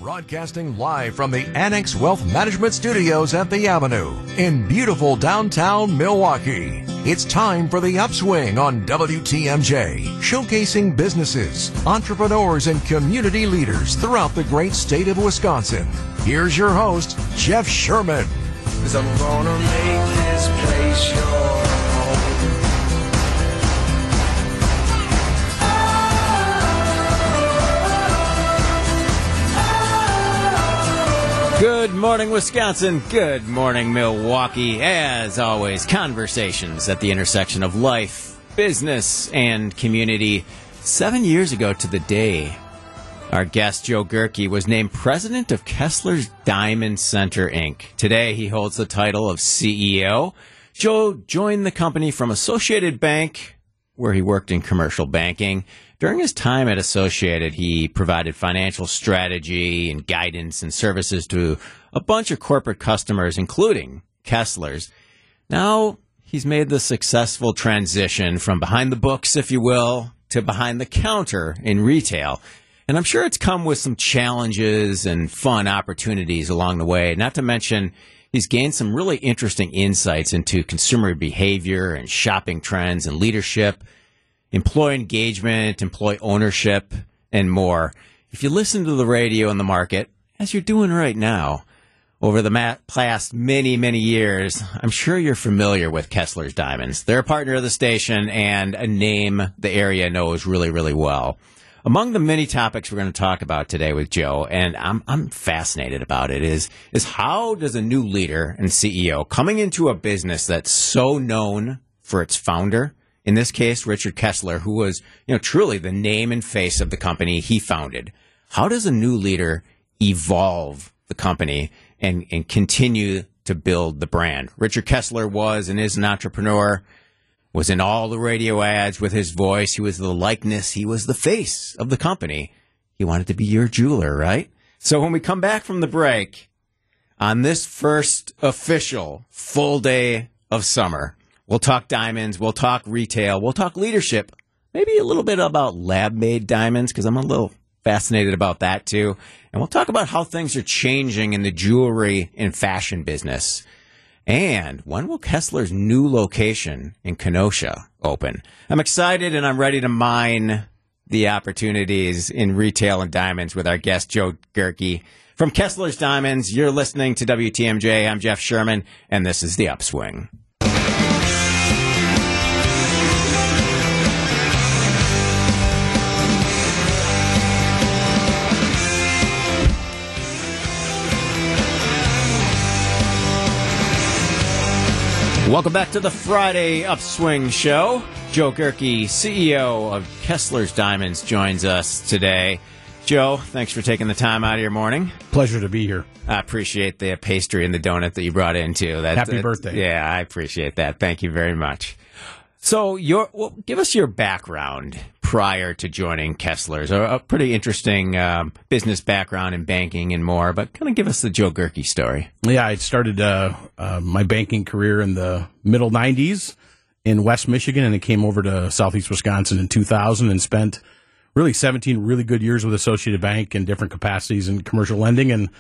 Broadcasting live from the Annex Wealth Management Studios at the Avenue in beautiful downtown Milwaukee. It's time for The Upswing on WTMJ, showcasing businesses, entrepreneurs, and community leaders throughout the great state of Wisconsin. Here's your host, Jeff Sherman. 'Cause I'm gonna make this place your home. Good morning, Wisconsin. Good morning, Milwaukee. As always, conversations at the intersection of life, business, and community. 7 years ago to the day, our guest, Joe Gerke, was named president of Kessler's Diamond Center, Inc. Today, he holds the title of CEO. Joe joined the company from Associated Bank, where he worked in commercial banking. During his time at Associated, he provided financial strategy and guidance and services to a bunch of corporate customers, including Kessler's. Now, he's made the successful transition from behind the books, if you will, to behind the counter in retail. And I'm sure it's come with some challenges and fun opportunities along the way. Not to mention, he's gained some really interesting insights into consumer behavior and shopping trends and leadership, employee engagement, employee ownership, and more. If you listen to the radio in the market, as you're doing right now, over the past many, many years, I'm sure you're familiar with Kessler's Diamonds. They're a partner of the station and a name the area knows really, really well. Among the many topics we're going to talk about today with Joe, and I'm fascinated about it, is how does a new leader and CEO coming into a business that's so known for its founder, in this case, Richard Kessler, who was, truly the name and face of the company he founded. How does a new leader evolve the company and continue to build the brand? Richard Kessler was and is an entrepreneur, was in all the radio ads with his voice. He was the likeness. He was the face of the company. He wanted to be your jeweler, right? So when we come back from the break, on this first official full day of summer, we'll talk diamonds, we'll talk retail, we'll talk leadership, maybe a little bit about lab-made diamonds, because I'm a little fascinated about that too. And we'll talk about how things are changing in the jewelry and fashion business. And when will Kessler's new location in Kenosha open? I'm excited and I'm ready to mine the opportunities in retail and diamonds with our guest, Joe Gerke. From Kessler's Diamonds, you're listening to WTMJ. I'm Jeff Sherman, and this is The Upswing. Welcome back to the Friday Upswing Show. Joe Gerke, CEO of Kessler's Diamonds, joins us today. Joe, thanks for taking the time out of your morning. Pleasure to be here. I appreciate the pastry and the donut that you brought in, too. Happy birthday. Yeah, I appreciate that. Thank you very much. So, give us your background prior to joining Kessler's. A pretty interesting business background in banking and more, but kind of give us the Joe Gerke story. Yeah, I started my banking career in the middle 90s in West Michigan, and I came over to Southeast Wisconsin in 2000 and spent really 17 really good years with Associated Bank in different capacities in commercial lending, and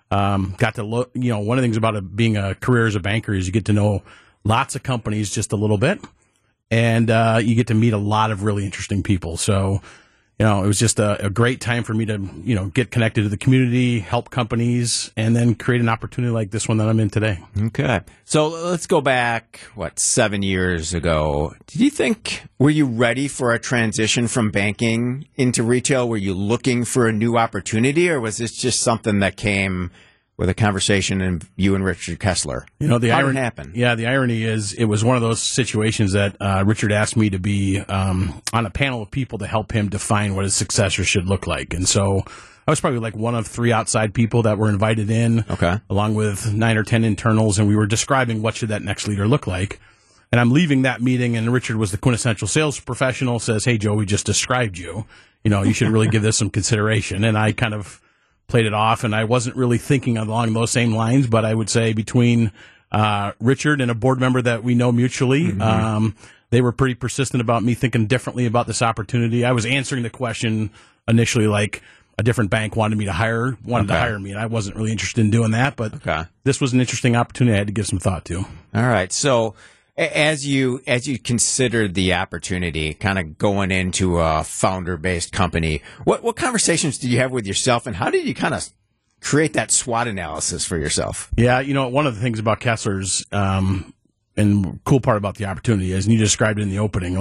got to look. One of the things about being a career as a banker is you get to know lots of companies just a little bit. And you get to meet a lot of really interesting people. So, it was just a great time for me to, get connected to the community, help companies, and then create an opportunity like this one that I'm in today. Okay. So let's go back, 7 years ago. Were you ready for a transition from banking into retail? Were you looking for a new opportunity, or was this just something that came with a conversation and you and Richard Kessler? How did it happen? Yeah, the irony is it was one of those situations that Richard asked me to be on a panel of people to help him define what his successor should look like. And so I was probably like one of three outside people that were invited in, along with 9 or 10 internals, and we were describing what should that next leader look like. And I'm leaving that meeting, and Richard was the quintessential sales professional, says, "Hey, Joe, we just described you. You should really give this some consideration." And I kind of played it off, and I wasn't really thinking along those same lines, but I would say between Richard and a board member that we know mutually, they were pretty persistent about me thinking differently about this opportunity. I was answering the question initially like, a different bank wanted to hire me, and I wasn't really interested in doing that. But this was an interesting opportunity I had to give some thought to. All right. So as you considered the opportunity, kind of going into a founder-based company, what conversations did you have with yourself, and how did you kind of create that SWOT analysis for yourself? Yeah, one of the things about Kessler's, and the cool part about the opportunity is, and you described it in the opening,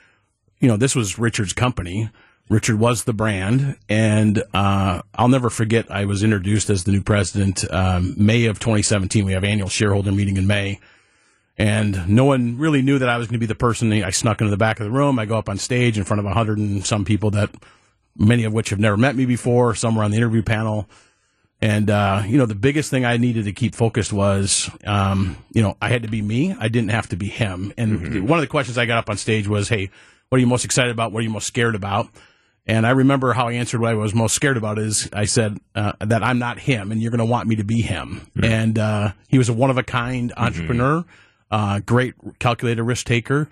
this was Richard's company. Richard was the brand, and I'll never forget, I was introduced as the new president May of 2017. We have annual shareholder meeting in May, and no one really knew that I was going to be the person. I snuck into the back of the room. I go up on stage in front of 100 and some people, that many of which have never met me before. Some were on the interview panel. And, the biggest thing I needed to keep focused was, I had to be me. I didn't have to be him. And one of the questions I got up on stage was, hey, what are you most excited about? What are you most scared about? And I remember how I answered what I was most scared about is I said that I'm not him, and you're going to want me to be him. And he was a one-of-a-kind entrepreneur, great calculated risk taker.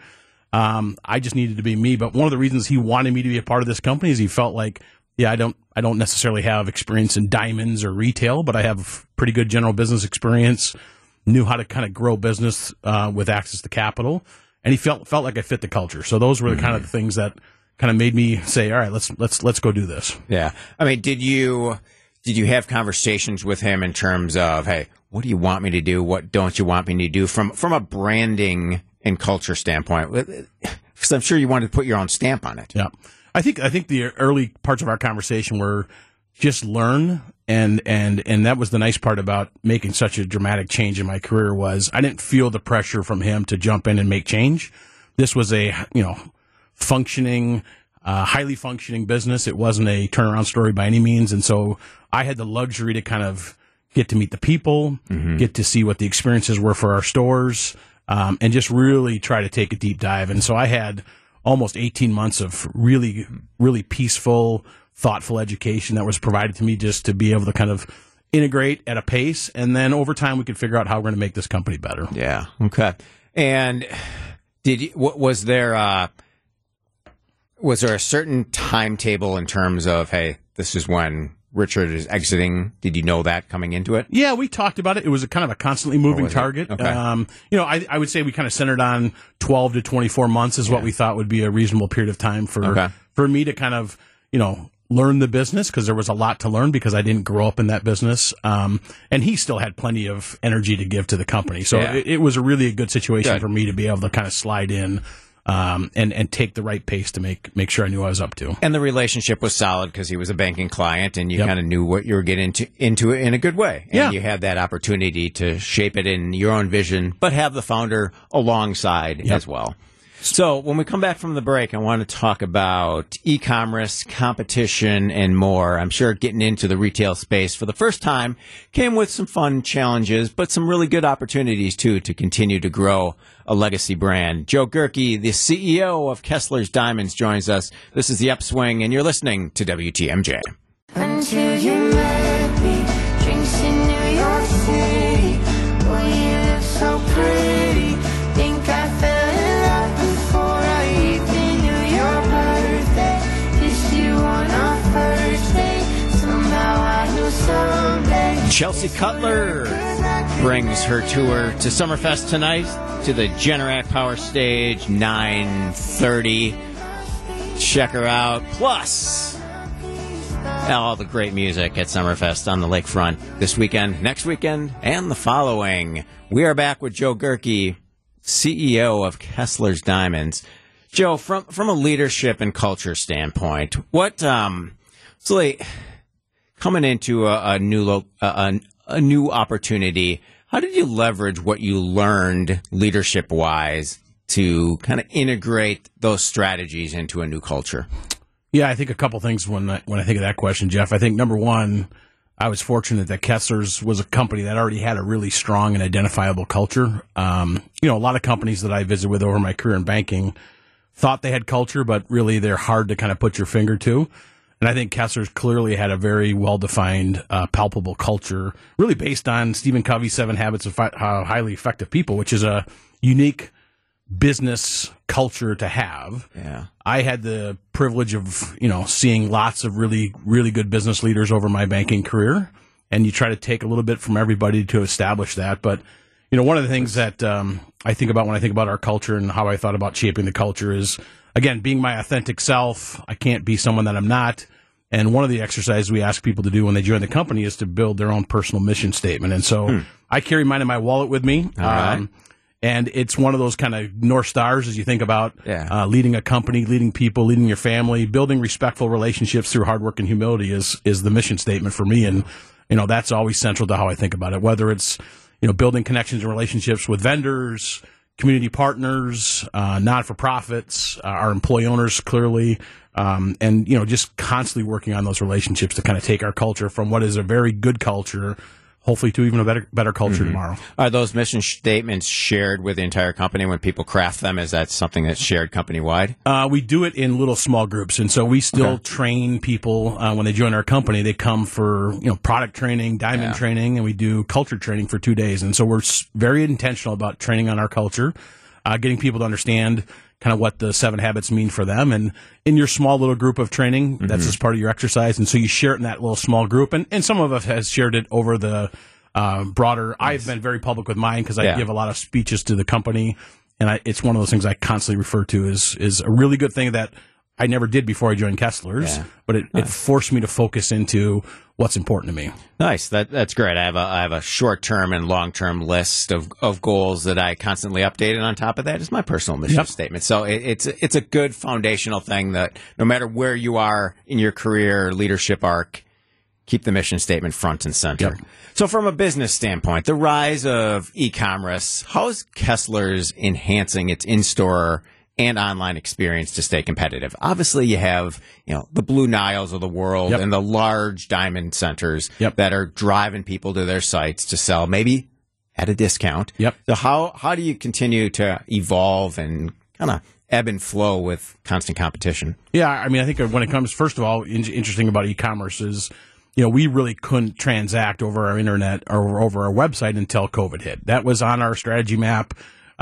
I just needed to be me. But one of the reasons he wanted me to be a part of this company is he felt like, I don't necessarily have experience in diamonds or retail, but I have pretty good general business experience, knew how to kind of grow business with access to capital, and he felt like I fit the culture. So those were the kind of things that kind of made me say, all right, let's go do this. Yeah. I mean, did you have conversations with him in terms of, hey, what do you want me to do? What don't you want me to do from a branding and culture standpoint? Because I'm sure you wanted to put your own stamp on it. Yeah. I think the early parts of our conversation were just learn, and that was the nice part about making such a dramatic change in my career was I didn't feel the pressure from him to jump in and make change. This was a functioning, highly functioning business. It wasn't a turnaround story by any means, and so I had the luxury to kind of get to meet the people, get to see what the experiences were for our stores, and just really try to take a deep dive. And so I had almost 18 months of really, really peaceful, thoughtful education that was provided to me just to be able to kind of integrate at a pace. And then over time, we could figure out how we're going to make this company better. Yeah. Okay. And was there a certain timetable in terms of, hey, this is when Richard is exiting? Did you know that coming into it? Yeah, we talked about it. It was a kind of a constantly moving target. Okay. I would say we kind of centered on 12 to 24 months is what we thought would be a reasonable period of time for me to kind of, learn the business, because there was a lot to learn because I didn't grow up in that business. And he still had plenty of energy to give to the company. So it was a really good situation for me to be able to kind of slide in and take the right pace to make sure I knew what I was up to. And the relationship was solid because he was a banking client, and you kind of knew what you were getting into it in a good way. And you had that opportunity to shape it in your own vision, but have the founder alongside as well. So when we come back from the break, I want to talk about e-commerce, competition, and more. I'm sure getting into the retail space for the first time came with some fun challenges, but some really good opportunities, too, to continue to grow a legacy brand. Joe Gerke, the CEO of Kessler's Diamonds, joins us. This is The Upswing, and you're listening to WTMJ. Until you met me, drinks in New York City. Boy, you look so pretty. Think I fell in love before I even knew your birthday. Kissed you on our first date. Somehow I knew someday. Chelsea Cutler brings her tour to Summerfest tonight to the Generac Power Stage, 9:30. Check her out. Plus all the great music at Summerfest on the lakefront this weekend, next weekend, and the following. We are back with Joe Gerke, CEO of Kessler's Diamonds. Joe, from a leadership and culture standpoint, what coming into a new opportunity, how did you leverage what you learned leadership-wise to kind of integrate those strategies into a new culture? Yeah, I think a couple things when I think of that question, Jeff. I think number one, I was fortunate that Kessler's was a company that already had a really strong and identifiable culture. A lot of companies that I visited with over my career in banking thought they had culture, but really they're hard to kind of put your finger to. And I think Kessler's clearly had a very well-defined, palpable culture, really based on Stephen Covey's 7 Habits of Highly Effective People, which is a unique business culture to have. Yeah. I had the privilege of, seeing lots of really, really good business leaders over my banking career. And you try to take a little bit from everybody to establish that. But, one of the things that I think about when I think about our culture and how I thought about shaping the culture is, again, being my authentic self. I can't be someone that I'm not. And one of the exercises we ask people to do when they join the company is to build their own personal mission statement. And so I carry mine in my wallet with me. All right. And it's one of those kind of North Stars as you think about leading a company, leading people, leading your family, building respectful relationships through hard work and humility is the mission statement for me. And, that's always central to how I think about it, whether it's, building connections and relationships with vendors, community partners, not-for-profits, our employee owners, clearly, and, just constantly working on those relationships to kind of take our culture from what is a very good culture, hopefully to even a better culture tomorrow. Are those mission statements shared with the entire company when people craft them? Is that something that's shared company-wide? We do it in little small groups, and so we still train people when they join our company. They come for product training, diamond training, and we do culture training for 2 days. And so we're very intentional about training on our culture, getting people to understand kind of what the 7 habits mean for them. And in your small little group of training, that's just part of your exercise. And so you share it in that little small group. And some of us has shared it over the broader. I've been very public with mine because I give a lot of speeches to the company. And it's one of those things I constantly refer to as a really good thing that I never did before I joined Kessler's, but it forced me to focus into what's important to me. Nice. That's great. I have a short-term and long-term list of goals that I constantly update, and on top of that is my personal mission statement. So it's a good foundational thing that no matter where you are in your career leadership arc, keep the mission statement front and center. Yep. So from a business standpoint, the rise of e-commerce, how is Kessler's enhancing its in-store and online experience to stay competitive? Obviously, you have the Blue Niles of the world and the large diamond centers that are driving people to their sites to sell, maybe at a discount. So how do you continue to evolve and kind of ebb and flow with constant competition? Yeah, I mean, I think when it comes, first of all, interesting about e-commerce is, we really couldn't transact over our internet or over our website until COVID hit. That was on our strategy map.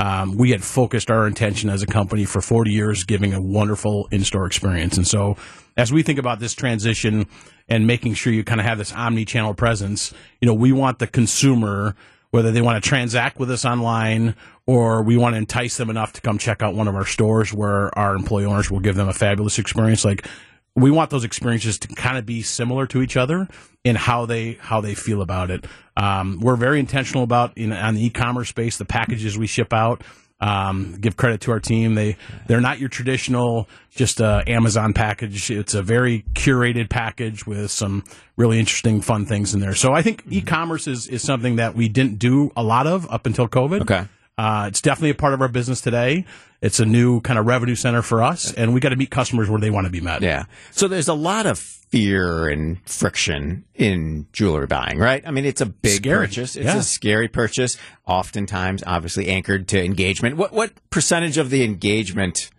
We had focused our intention as a company for 40 years, giving a wonderful in-store experience. And so as we think about this transition and making sure you kind of have this omni-channel presence, we want the consumer, whether they want to transact with us online or we want to entice them enough to come check out one of our stores where our employee owners will give them a fabulous experience. We want those experiences to kind of be similar to each other in how they feel about it. We're very intentional about on the e-commerce space, the packages we ship out. Give credit to our team. They're not your traditional just Amazon package. It's a very curated package with some really interesting, fun things in there. So I think e-commerce is something that we didn't do a lot of up until COVID. Okay. It's definitely a part of our business today. It's a new kind of revenue center for us, and we got to meet customers where they want to be met. Yeah. So there's a lot of fear and friction in jewelry buying, right? I mean, it's a big purchase. It's a scary purchase, oftentimes obviously anchored to engagement. What percentage of the engagement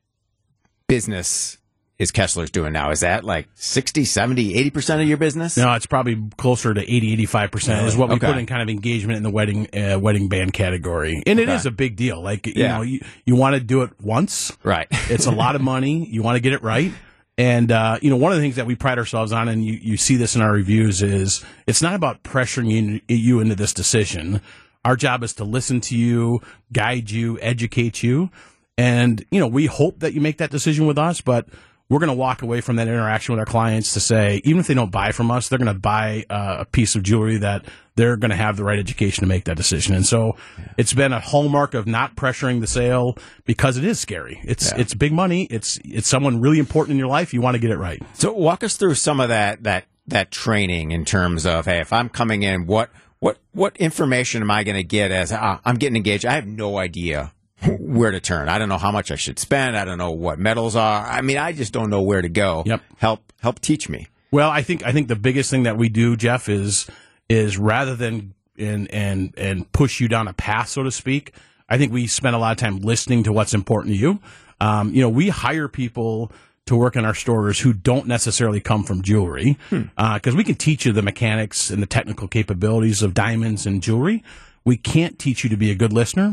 business is Kessler's doing now? Is that like 60, 70, 80% of your business? No, it's probably closer to 80, 85% is what we put in kind of engagement in the wedding band category. And it is a big deal. Like, you want to do it once. Right. It's a lot of money. You want to get it right. And, one of the things that we pride ourselves on, and you see this in our reviews, is it's not about pressuring you into this decision. Our job is to listen to you, guide you, educate you. And, we hope that you make that decision with us, but we're going to walk away from that interaction with our clients to say, even if they don't buy from us, they're going to buy a piece of jewelry that they're going to have the right education to make that decision. And so it's been a hallmark of not pressuring the sale because it is scary. It's big money. It's someone really important in your life. You want to get it right. So walk us through some of that training in terms of, hey, if I'm coming in, what information am I going to get as I'm getting engaged? I have no idea where to turn. I don't know how much I should spend. I don't know what metals are. I mean, I just don't know where to go. Yep. Help teach me. Well, I think the biggest thing that we do, Jeff, is rather than and push you down a path, so to speak, I think we spend a lot of time listening to what's important to you. We hire people to work in our stores who don't necessarily come from jewelry because we can teach you the mechanics and the technical capabilities of diamonds and jewelry. We can't teach you to be a good listener,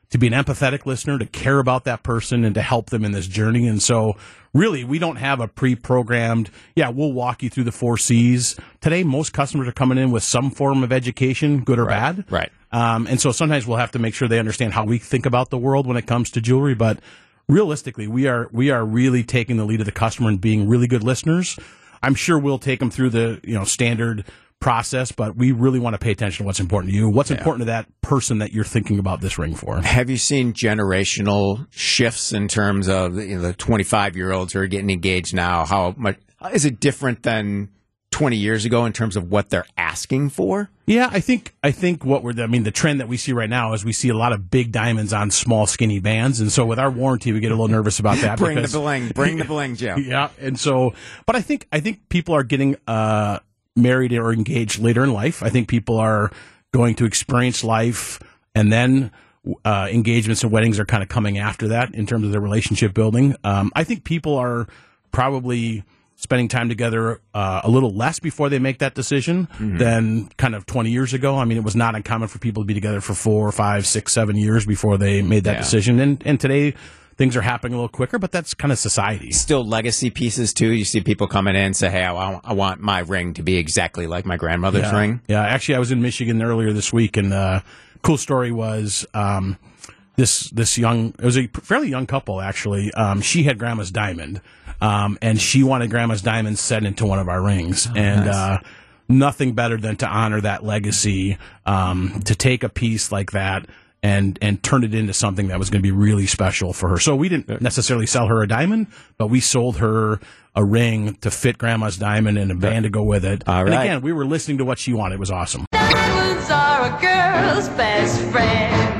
to be an empathetic listener, to care about that person, and to help them in this journey. And so, really, we don't have a pre-programmed, we'll walk you through the 4 C's. Today, most customers are coming in with some form of education, good or bad. Right. And so sometimes we'll have to make sure they understand how we think about the world when it comes to jewelry. But realistically, we are really taking the lead of the customer and being really good listeners. I'm sure we'll take them through the standard process, but we really want to pay attention to what's important to you, what's important to that person that you're thinking about this ring for. Have you seen generational shifts in terms of the 25-year-olds who are getting engaged now? How much is it different than 20 years ago in terms of what they're asking for? Yeah, I think the trend that we see right now is we see a lot of big diamonds on small, skinny bands. And so with our warranty, we get a little nervous about that. Bring the bling, Joe. Yeah. And so, but I think people are getting, married or engaged later in life. I think people are going to experience life, and then engagements and weddings are kind of coming after that in terms of their relationship building. I think people are probably spending time together a little less before they make that decision than kind of 20 years ago. I mean, it was not uncommon for people to be together for 4, 5, 6, 7 years before they made that decision. And today, things are happening a little quicker, but that's kind of society. Still legacy pieces, too. You see people come in and say, hey, I want my ring to be exactly like my grandmother's ring. Yeah, actually, I was in Michigan earlier this week, and cool story was this young, it was a fairly young couple, actually. She had grandma's diamond, and she wanted grandma's diamond set into one of our rings. Nice. Nothing better than to honor that legacy, to take a piece like that and turn it into something that was going to be really special for her. So we didn't necessarily sell her a diamond, but we sold her a ring to fit grandma's diamond and a band to go with it. All right. And again, we were listening to what she wanted. It was awesome. Diamonds are a girl's best friend.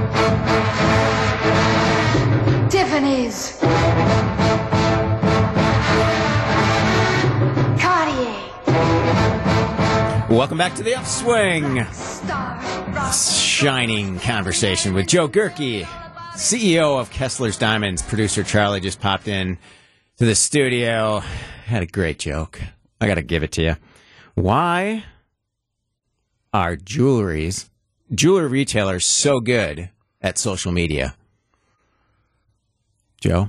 Tiffany's. Cartier. Welcome back to the Upswing. Shining conversation with Joe Gerke, CEO of Kessler's Diamonds. Producer Charlie just popped in to the studio. Had a great joke. I got to give it to you. Why are jewelry retailers so good at social media? Joe?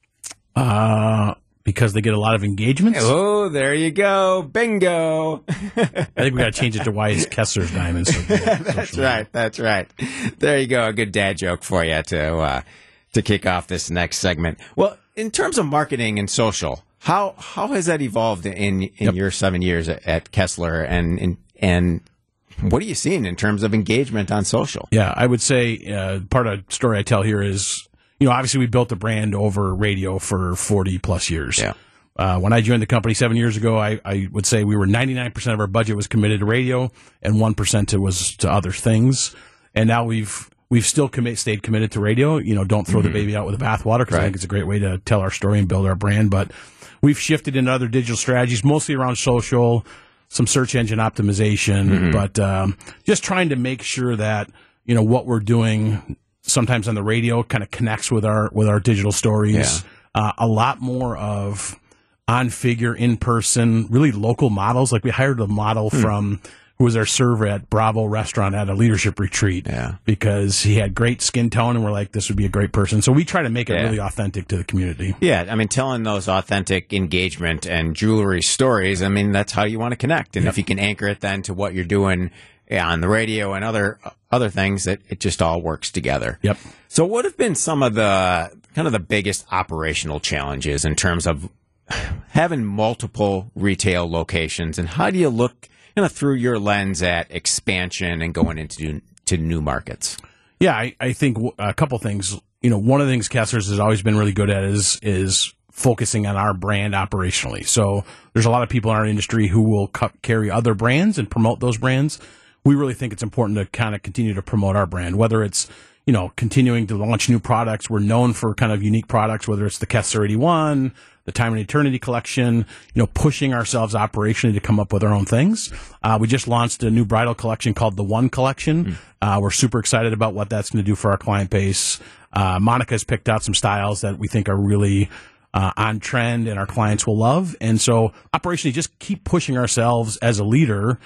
Because they get a lot of engagements. Oh, there you go. Bingo. I think we got to change it to why is Kessler's Diamonds so good at social media. That's right. There you go. A good dad joke for you to kick off this next segment. Well, in terms of marketing and social, how has that evolved in your 7 years at Kessler, and what are you seeing in terms of engagement on social? Yeah, I would say part of the story I tell here is, obviously we built a brand over radio for 40 plus years. Yeah. When I joined the company 7 years ago, I would say we were 99% of our budget was committed to radio, and 1% was to other things. And now we've still stayed committed to radio. Don't throw the baby out with the bathwater, because I think it's a great way to tell our story and build our brand. But we've shifted into other digital strategies, mostly around social, some search engine optimization, but just trying to make sure that what we're doing sometimes on the radio kind of connects with our digital stories. A lot more of on figure, in person, really local models. Like we hired a model from who was our server at Bravo Restaurant at a leadership retreat because he had great skin tone, and we're like, this would be a great person. So we try to make it really authentic to the community. Yeah, I mean, telling those authentic engagement and jewelry stories, I mean, that's how you want to connect. And if you can anchor it then to what you're doing on the radio and other things, it just all works together. Yep. So what have been some of the kind of the biggest operational challenges in terms of having multiple retail locations, and how do you look kind of through your lens at expansion and going into new markets? Yeah, I think a couple things. One of the things Kessler's has always been really good at is focusing on our brand operationally. So there's a lot of people in our industry who will carry other brands and promote those brands. We really think it's important to kind of continue to promote our brand, whether it's, continuing to launch new products. We're known for kind of unique products, whether it's the Kessler 81, the Time and Eternity collection, pushing ourselves operationally to come up with our own things. We just launched a new bridal collection called the One Collection. We're super excited about what that's going to do for our client base. Monica's picked out some styles that we think are really on trend and our clients will love. And so operationally, just keep pushing ourselves as a leader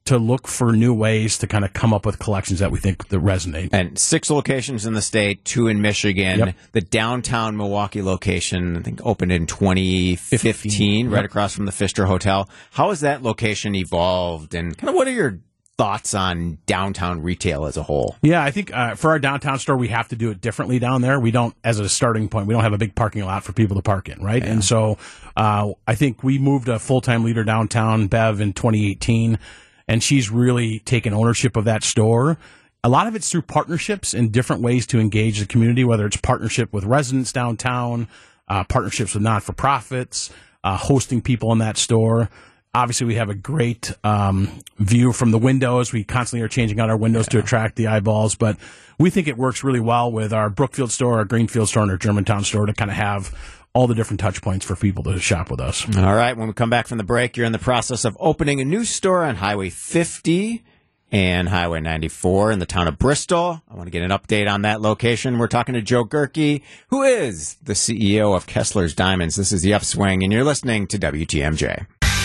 to look for new ways to kind of come up with collections that we think that resonate. And 6 locations in the state, 2 in Michigan. Yep. The downtown Milwaukee location, I think, opened in 2015, right across from the Pfister Hotel. How has that location evolved, and kind of what are your thoughts on downtown retail as a whole? Yeah, I think for our downtown store, we have to do it differently down there. We don't, as a starting point, we don't have a big parking lot for people to park in, right? Yeah. And so I think we moved a full-time leader downtown, Bev, in 2018, and she's really taken ownership of that store. A lot of it's through partnerships and different ways to engage the community, whether it's partnership with residents downtown, partnerships with not-for-profits, hosting people in that store. Obviously, we have a great view from the windows. We constantly are changing out our windows to attract the eyeballs, but we think it works really well with our Brookfield store, our Greenfield store, and our Germantown store to kind of have all the different touch points for people to shop with us. All right. When we come back from the break, you're in the process of opening a new store on Highway 50 and Highway 94 in the town of Bristol. I want to get an update on that location. We're talking to Joe Gerke, who is the CEO of Kessler's Diamonds. This is The Upswing, and you're listening to WTMJ.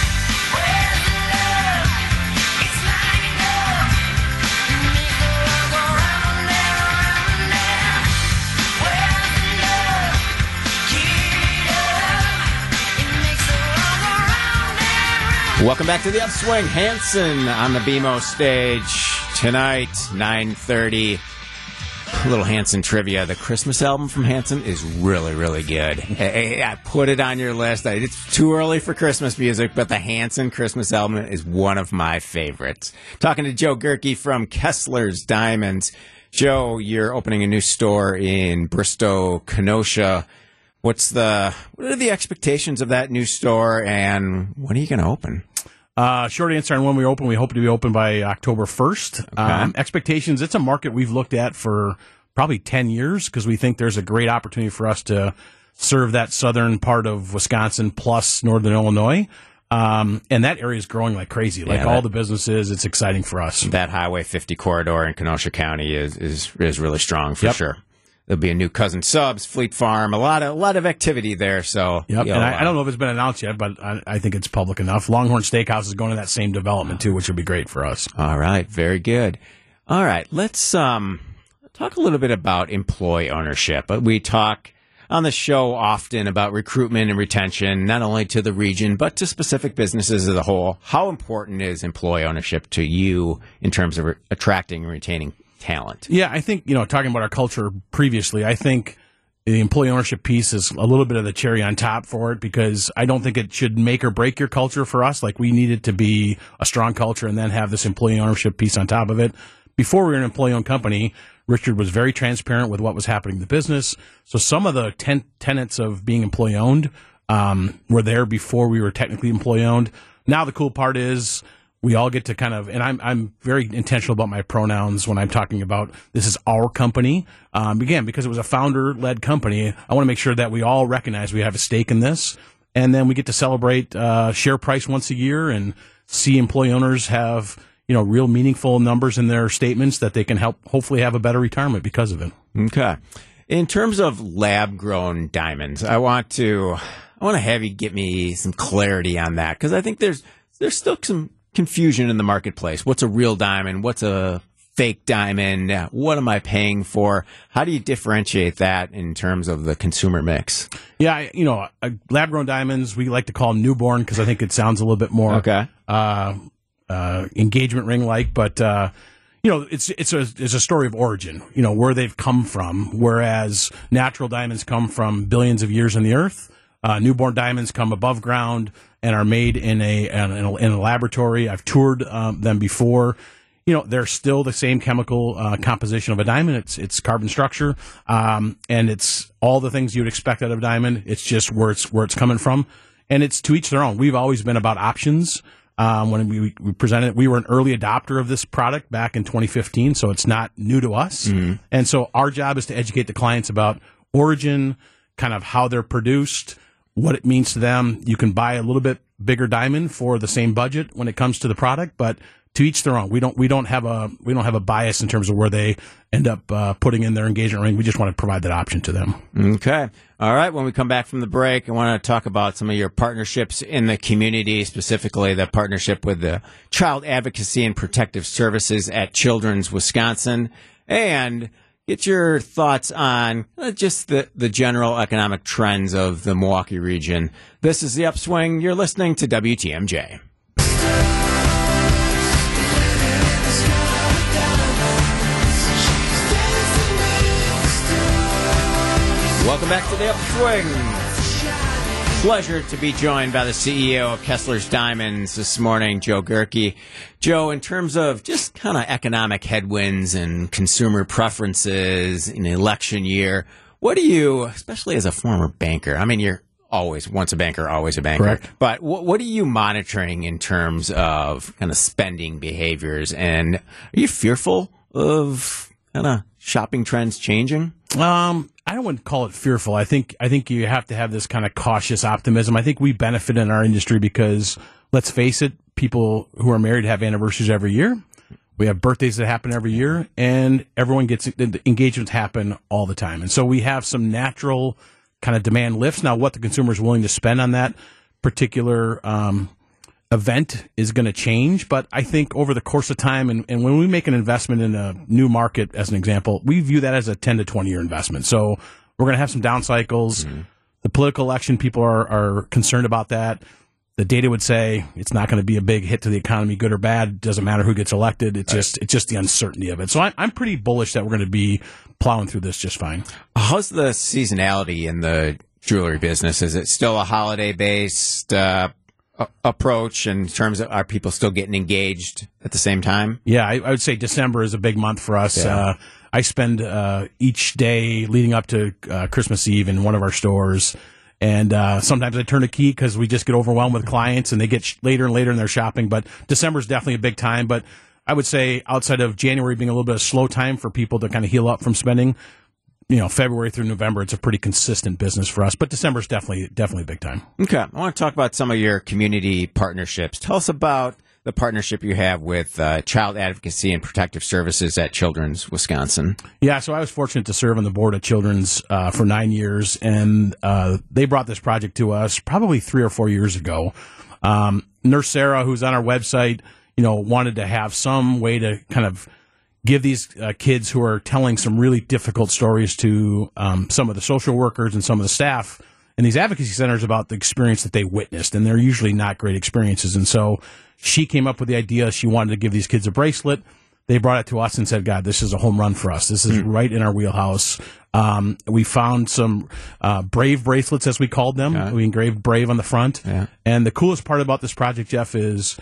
Welcome back to The Upswing. Hanson on the BMO stage tonight, 9:30. A little Hanson trivia. The Christmas album from Hanson is really, really good. I put it on your list. It's too early for Christmas music, but the Hanson Christmas album is one of my favorites. Talking to Joe Gerke from Kessler's Diamonds. Joe, you're opening a new store in Bristow, Kenosha. What are the expectations of that new store, and when are you going to open? Short answer on when we open, we hope to be open by October 1st. Okay. Expectations, it's a market we've looked at for probably 10 years because we think there's a great opportunity for us to serve that southern part of Wisconsin plus northern Illinois. And that area is growing like crazy. All the businesses, it's exciting for us. That Highway 50 corridor in Kenosha County is really strong for sure. There'll be a new Cousin Subs, Fleet Farm, a lot of activity there. So, and I don't know if it's been announced yet, but I think it's public enough. Longhorn Steakhouse is going to that same development too, which would be great for us. All right, very good. All right, let's talk a little bit about employee ownership. We talk on the show often about recruitment and retention, not only to the region but to specific businesses as a whole. How important is employee ownership to you in terms of attracting and retaining talent? Yeah, I think, talking about our culture previously, I think the employee ownership piece is a little bit of the cherry on top for it because I don't think it should make or break your culture for us. Like, we need it to be a strong culture and then have this employee ownership piece on top of it. Before we were an employee-owned company, Richard was very transparent with what was happening in the business. So some of the tenets of being employee-owned were there before we were technically employee-owned. Now the cool part is we all get to kind of, and I'm very intentional about my pronouns when I'm talking about this is our company. Again, because it was a founder-led company, I want to make sure that we all recognize we have a stake in this. And then we get to celebrate share price once a year and see employee owners have, real meaningful numbers in their statements that they can hopefully have a better retirement because of it. Okay. In terms of lab-grown diamonds, I want to have you get me some clarity on that because I think there's still some confusion in the marketplace. What's a real diamond? What's a fake diamond? What am I paying for? How do you differentiate that in terms of the consumer mix? Yeah, lab-grown diamonds, we like to call them newborn because I think it sounds a little bit more engagement ring-like, but it's a story of origin, where they've come from, whereas natural diamonds come from billions of years in the earth. Newborn diamonds come above ground and are made in a laboratory. I've toured them before. They're still the same chemical composition of a diamond. It's carbon structure, and it's all the things you'd expect out of a diamond. It's just where it's coming from, and it's to each their own. We've always been about options. When we presented it, we were an early adopter of this product back in 2015, so it's not new to us. Mm-hmm. And so our job is to educate the clients about origin, kind of how they're produced, what it means to them. You can buy a little bit bigger diamond for the same budget when it comes to the product, but to each their own. We don't have a bias in terms of where they end up putting in their engagement ring. We just want to provide that option to them. Okay. All right. When we come back from the break, I want to talk about some of your partnerships in the community, specifically the partnership with the Child Advocacy and Protective Services at Children's Wisconsin, and get your thoughts on just the general economic trends of the Milwaukee region. This is The Upswing. You're listening to WTMJ. Welcome back to The Upswing. Pleasure to be joined by the CEO of Kessler's Diamonds this morning, Joe Gerke. Joe, in terms of just kind of economic headwinds and consumer preferences in the election year, what do you, especially as a former banker, I mean, you're always, once a banker, always a banker. Correct. But what are you monitoring in terms of kind of spending behaviors? And are you fearful of kind of shopping trends changing? I wouldn't call it fearful. I think you have to have this kind of cautious optimism. I think we benefit in our industry because, let's face it, people who are married have anniversaries every year. We have birthdays that happen every year, and everyone gets engagements happen all the time. And so we have some natural kind of demand lifts. Now, what the consumer is willing to spend on that particular event is going to change, but I think over the course of time, and when we make an investment in a new market, as an example, we view that as a 10 to 20 year investment. So we're going to have some down cycles. Mm-hmm. The political election, people are concerned about that. The data would say it's not going to be a big hit to the economy, good or bad. It doesn't matter who gets elected. It's just the uncertainty of it. So I'm pretty bullish that we're going to be plowing through this just fine. How's the seasonality in the jewelry business? Is it still a holiday-based approach in terms of, are people still getting engaged at the same time? Yeah, I would say December is a big month for us. Yeah. I spend each day leading up to Christmas Eve in one of our stores, and sometimes I turn a key because we just get overwhelmed with clients and they get later and later in their shopping. But December is definitely a big time. But I would say outside of January being a little bit of slow time for people to kind of heal up from spending, February through November, it's a pretty consistent business for us. But December is definitely a big time. Okay. I want to talk about some of your community partnerships. Tell us about the partnership you have with Child Advocacy and Protective Services at Children's Wisconsin. Yeah, so I was fortunate to serve on the board at Children's for 9 years, and they brought this project to us probably 3 or 4 years ago. Nurse Sarah, who's on our website, wanted to have some way to kind of give these kids who are telling some really difficult stories to some of the social workers and some of the staff in these advocacy centers about the experience that they witnessed, and they're usually not great experiences. And so she came up with the idea. She wanted to give these kids a bracelet. They brought it to us and said, God, this is a home run for us. This is right in our wheelhouse. We found some Brave bracelets, as we called them. Okay. We engraved Brave on the front. Yeah. And the coolest part about this project, Jeff, is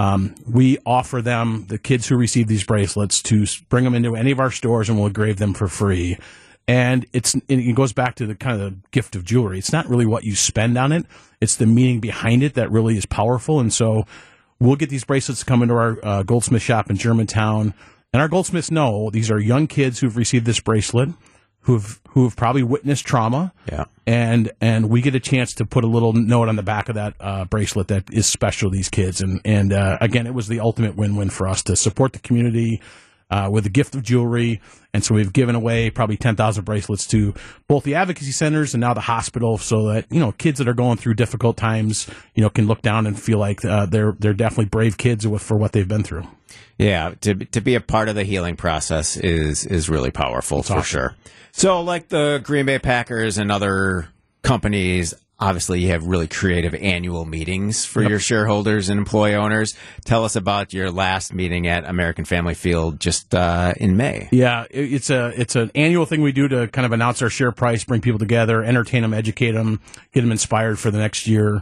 we offer them, the kids who receive these bracelets, to bring them into any of our stores, and we'll engrave them for free. And it goes back to the kind of the gift of jewelry. It's not really what you spend on it. It's the meaning behind it that really is powerful. And so we'll get these bracelets to come into our goldsmith shop in Germantown. And our goldsmiths know these are young kids who've received this bracelet, who've probably witnessed trauma. Yeah. And we get a chance to put a little note on the back of that bracelet that is special to these kids. And again, it was the ultimate win-win for us to support the community with the gift of jewelry. And so we've given away probably 10,000 bracelets to both the advocacy centers and now the hospital, so that, kids that are going through difficult times, can look down and feel like they're definitely brave kids for what they've been through. Yeah, to be a part of the healing process is really powerful. That's for awesome. Sure. So like the Green Bay Packers and other companies, obviously you have really creative annual meetings for your shareholders and employee owners. Tell us about your last meeting at American Family Field just in May. Yeah, it's an annual thing we do to kind of announce our share price, bring people together, entertain them, educate them, get them inspired for the next year.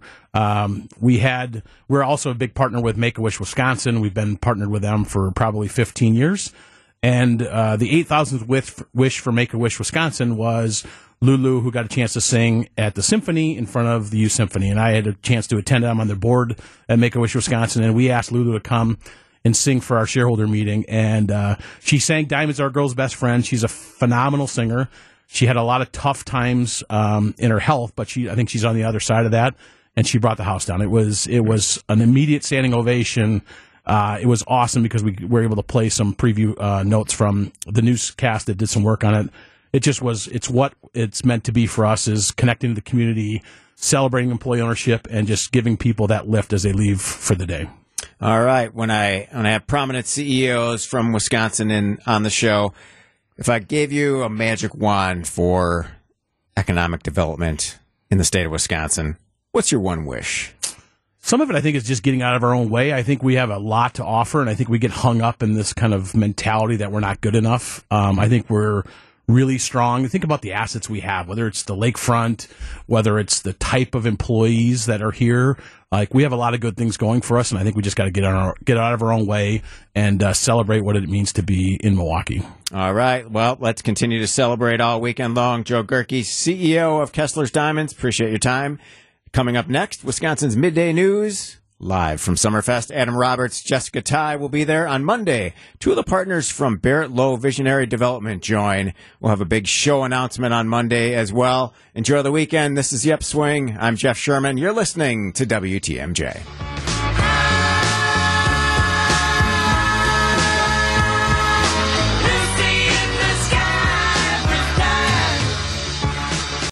We're also a big partner with Make-A-Wish Wisconsin. We've been partnered with them for probably 15 years. And the 8,000th wish for Make-A-Wish Wisconsin was Lulu, who got a chance to sing at the symphony in front of the youth symphony. And I had a chance to attend. I'm on their board at Make-A-Wish Wisconsin. And we asked Lulu to come and sing for our shareholder meeting. And she sang Diamond's Our Girl's Best Friend. She's a phenomenal singer. She had a lot of tough times in her health, but I think she's on the other side of that. and she brought the house down. It was an immediate standing ovation. It was awesome because we were able to play some preview notes from the newscast that did some work on it. It's what it's meant to be for us, is connecting to the community, celebrating employee ownership, and just giving people that lift as they leave for the day. All right. When I have prominent CEOs from Wisconsin on the show, if I gave you a magic wand for economic development in the state of Wisconsin, what's your one wish? Some of it, I think, is just getting out of our own way. I think we have a lot to offer, and I think we get hung up in this kind of mentality that we're not good enough. I think we're really strong. Think about the assets we have, whether it's the lakefront, whether it's the type of employees that are here. Like, we have a lot of good things going for us, and I think we just got to get out of our own way and celebrate what it means to be in Milwaukee. All right. Well, let's continue to celebrate all weekend long. Joe Gerke, CEO of Kessler's Diamonds. Appreciate your time. Coming up next, Wisconsin's Midday News. Live from Summerfest, Adam Roberts, Jessica Ty will be there on Monday. Two of the partners from Barrett Lowe Visionary Development join. We'll have a big show announcement on Monday as well. Enjoy the weekend. This is The Upswing. I'm Jeff Sherman. You're listening to WTMJ.